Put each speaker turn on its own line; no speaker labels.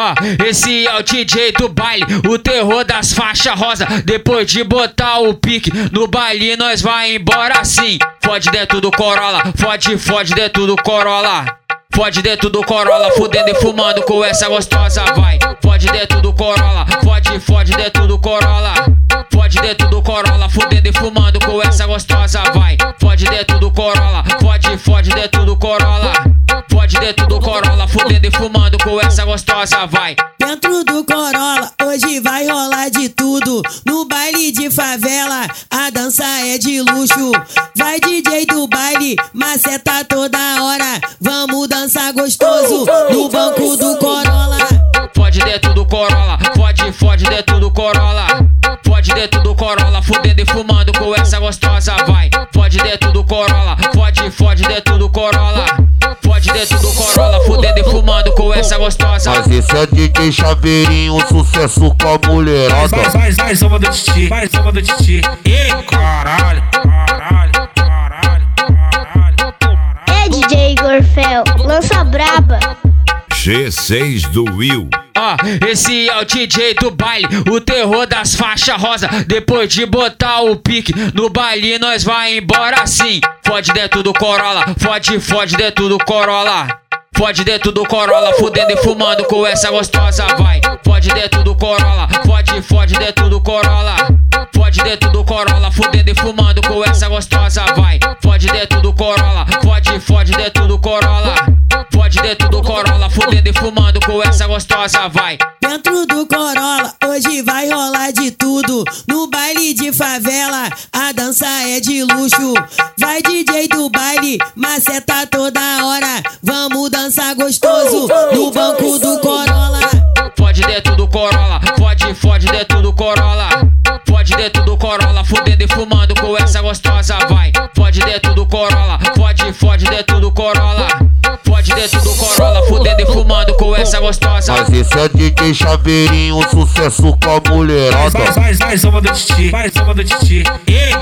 Esse é o DJ do baile, o terror das faixas rosa. Depois de botar o pique no baile, nós vai embora assim. Fode dentro do Corolla, fode dentro do Corolla. Fode dentro do Corolla, fudendo e fumando com essa gostosa, vai. Fode dentro do Corolla, fode dentro do Corolla. Fode dentro do Corolla, fudendo e fumando com essa gostosa, vai. Fode dentro do Corolla, fode dentro do Corolla. Fode dentro do Corolla, fudendo e fumando com essa gostosa, vai.
Dentro do Corolla, hoje vai rolar de tudo. No baile de favela, a dança é de luxo. Vai DJ do baile, maceta toda hora. Vamos dançar gostoso no banco do Corolla.
Fode dentro do Corolla, fode dentro do Corolla. Fode dentro do Corolla, fudendo e fumando com essa gostosa, vai. Fode dentro do Corolla, fode dentro do Corolla. Fode dentro do Corolla, fudendo e fumando com essa gostosa.
Mas esse é DJ Chaveirinho, sucesso com a mulherada.
Vai, samba do Titi, vai, samba do Titi. E caralho.
É DJ Gorfel, lança braba.
G6 do Will.
Esse é o DJ do baile, o terror das faixas rosa. Depois de botar o pique no baile, nós vai embora assim. Fode dentro do Corolla, fode dentro do Corolla. Fode dentro do Corolla, fudendo e fumando com essa gostosa, vai. Fode dentro do Corolla, fode dentro do Corolla. Fode dentro do Corolla, fudendo e fumando com essa gostosa, vai. Fode dentro do Corolla, fode dentro do Corolla. Fode dentro do Corolla, fudendo e fumando com essa gostosa, vai.
Dentro do Corolla, hoje vai rolar de tudo. No baile de favela, a dança é de luxo. Vai DJ do baile, maceta toda hora. Vamos dançar gostoso no banco do Corolla.
Fode dentro do Corolla, fode dentro do Corolla. Fode dentro do Corolla, fudendo e fumando com essa gostosa, vai. Fode dentro do Corolla, fode dentro do Corolla. Fode dentro do Corolla, fudendo e fumando com essa gostosa.
Mas esse é DJ Chaveirinho, sucesso com a mulherada.
Vai, samba do Titi, vai, samba do Titi. E